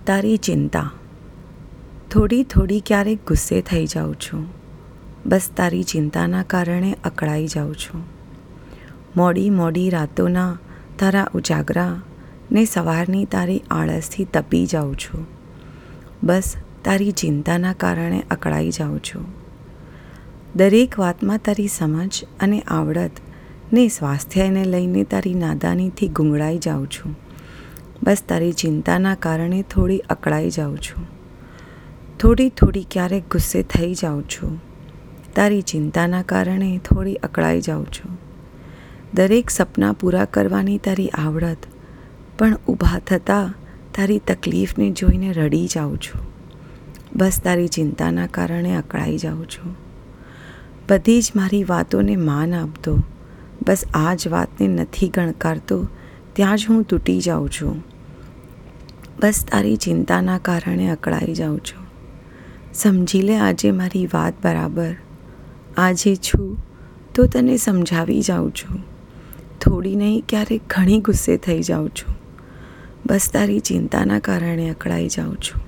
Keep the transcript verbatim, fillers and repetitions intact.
તારી ચિંતા. થોડી થોડી ક્યારેક ગુસ્સે થઈ જાઉં છું. બસ તારી ચિંતાના કારણે અકળાઈ જાઉં છું. મોડી મોડી રાતોના તારા ઉજાગરા ને સવારની તારી આળસથી તપી જાઉં છું. બસ તારી ચિંતાના કારણે અકળાઈ જાઉં છું. દરેક વાતમાં તારી સમજ અને આવડત ને સ્વાસ્થ્યને લઈને તારી નાદાનીથી ગુંગળાઈ જાઉં છું. બસ તારી ચિંતાના કારણે થોડી અકળાઈ જાઉં છું. થોડી થોડી ક્યારેક ગુસ્સે થઈ જાઉં છું. તારી ચિંતાના કારણે થોડી અકળાઈ જાઉં છું. દરેક સપના પૂરા કરવાની તારી આવડત પણ ઊભા થતાં તારી તકલીફને જોઈને રડી જાઉં છું. બસ તારી ચિંતાના કારણે અકળાઈ જાઉં છું. બધી જ મારી વાતોને માન આપતો, બસ આ જ વાતને નથી ગણકારતો ત્યાં જ હું તૂટી જાઉં છું. બસ તારી ચિંતાના કારણે અકળાઈ જાઉં છું. સમજી લે આજે મારી વાત બરાબર. આજે છું તો તને સમજાવી જાઉં છું. થોડી નહીં ક્યારેક ઘણી ગુસ્સે થઈ જાઉં છું. બસ તારી ચિંતાના કારણે અકળાઈ જાઉં છું.